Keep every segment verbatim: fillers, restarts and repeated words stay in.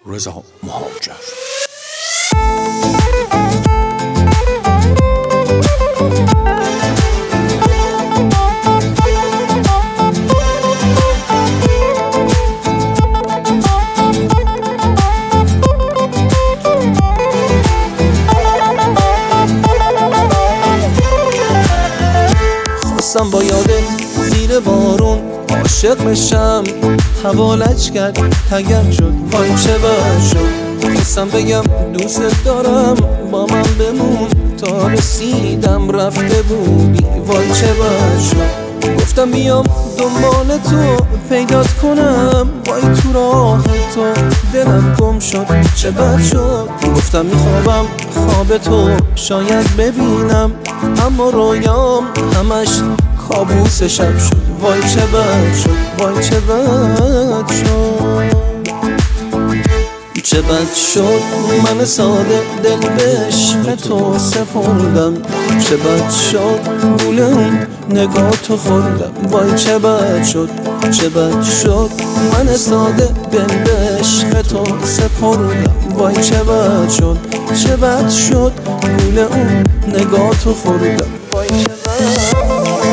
رضا مهاجر. خواستم با یادت زیر بارون عاشق بشم، هوا لج کرد تگرگ شد وای چه بد شد. خواستم بگم دوست دارم با من بمون، تا رسیدم رفته بودی وای چه بد شد. گفتم بیام دنبال تو پیدات کنم، وای تو راه تو دلم گم شد چه بد شد. گفتم میخوابم خواب تو شاید ببینم، اما رویام همش کابوس شب شد وای چه بد شد، وای چه بد شد، چه بد شد. من ساده دل به عشق تو سپردم، چه بد شد گول اون نگاه تو خوردم وای چه بد شد، چه بد شد. من ساده دل به عشق تو سپردم وای چه بد شد، چه بد شد گول اون نگاه تو خوردم وای چه بد.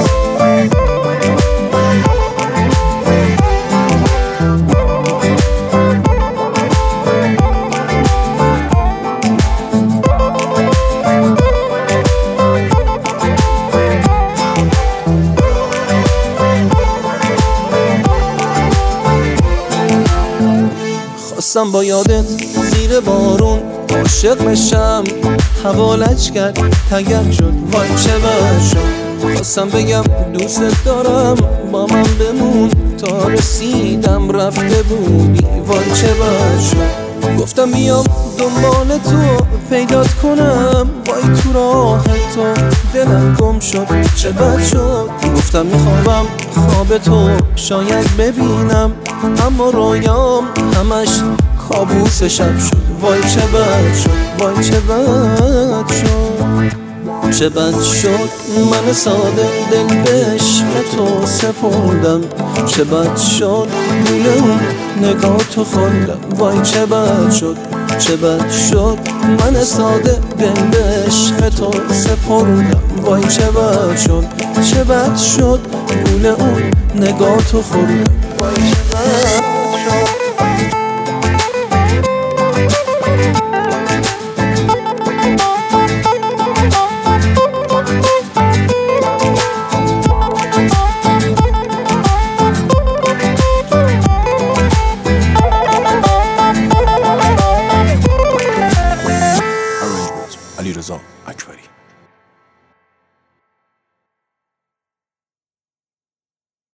خواستم با یادت زیر بارون عاشق بشم، هوا لج کرد تگرگ شد وای چه بد شد. خواستم بگم دوست دارم با من بمون، تا رسیدم رفته بودی وای چه بد شد. گفتم بیام دنبال تو پیدات کنم، وای تو راه تو دلم گم شد چه بد شد. گفتم میخوابم خواب تو شاید ببینم، اما رویام همش کابوس شب شد وای چه بد شد، وای چه بد شد، چه بد شد. من ساده دل به عشق تو سپردم، چه بد شد گول اون نگاه تو خوردم وای چه بد شد، چه بد شد. من ساده دل به عشق تو سپردم وای چه بد شد، چه بد شد گول اون نگاه تو خوردم وای چه بد شد. علیرضا اکبری.